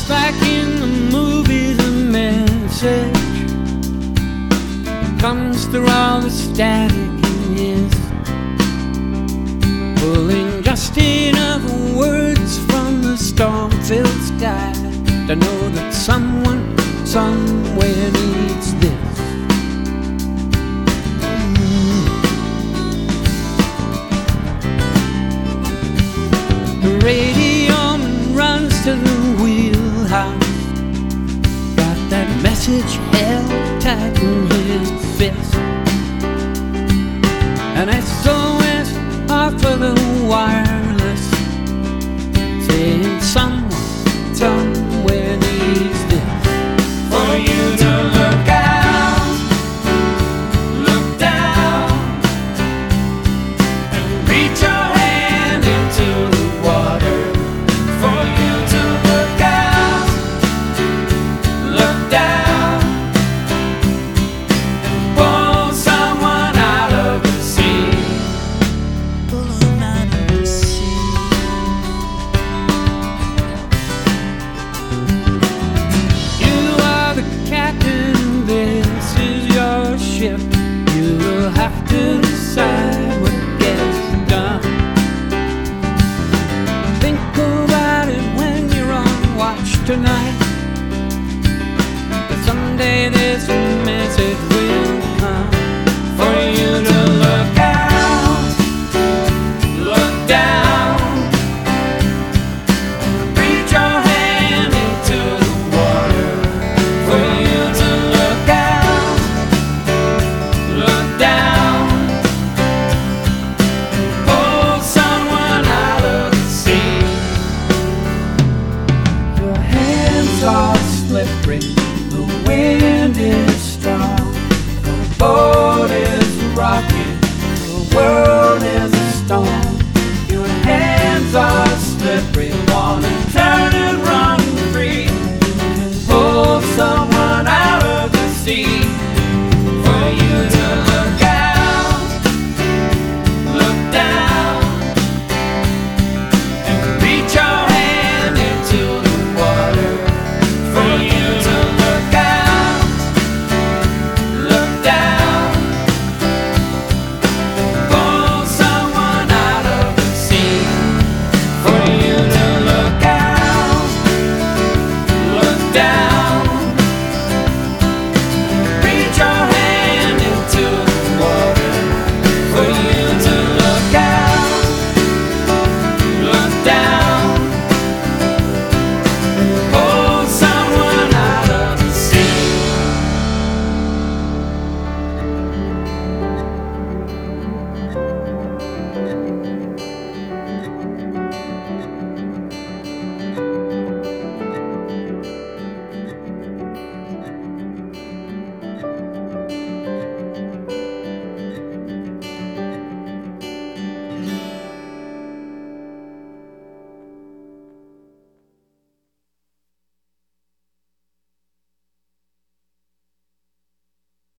like in the movies, a message comes through all the static and yes, pulling just enough words from the storm-filled sky to know that someone somewhere needs this. The radio runs to the wheelhouse, got that message held tight in